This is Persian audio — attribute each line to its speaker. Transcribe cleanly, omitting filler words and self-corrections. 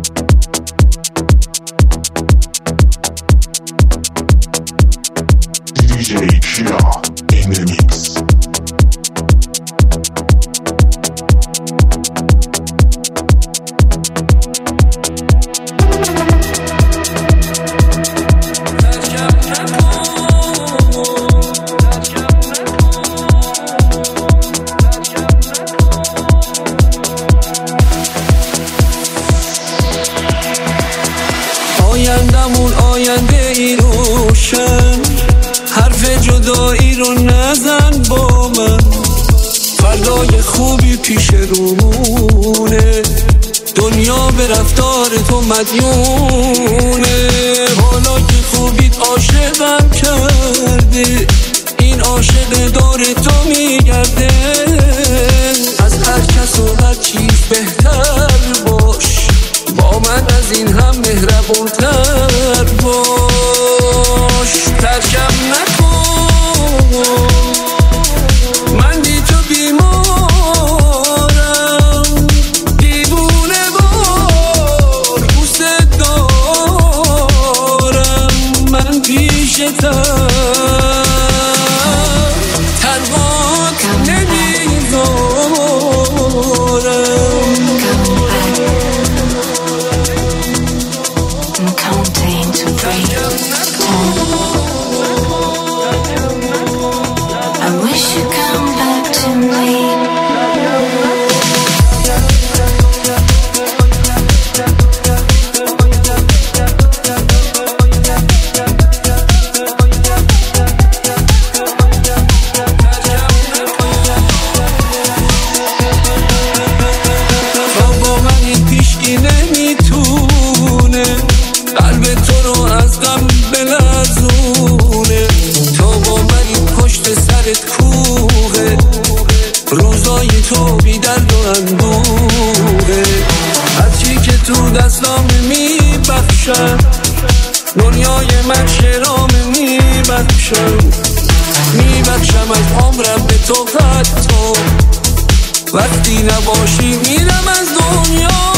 Speaker 1: آیندمون آینده ای روشن، حرف جدایی رو نزن با من، فردای خوبی پیش رومونه، دنیا به رفتار تو مدیونه. حالا که خوبیت عاشقم کرده، این عاشق دور تو میگرده، از هر کس و هر چیز بهتر باش، با من از این هم مهربونتر باش. ترکم نکن، من بی تو بیمارم، دیوونه وار دوست دارم، من پیشتم تربات نمیذارم.
Speaker 2: Counting to 3, 2. I wish you'd come back to me.
Speaker 1: با من این پیشگی نمیتونه قلب تو رو از غم بلرزونه، تو با من این پشت سرت کوه، روزای تو بی درد و اندوه، هرچی که تو دستام میبخشم، دنیای من شرام میبخشم از عمرم به تو، حتی وقتی نباشی میرم از دنیا.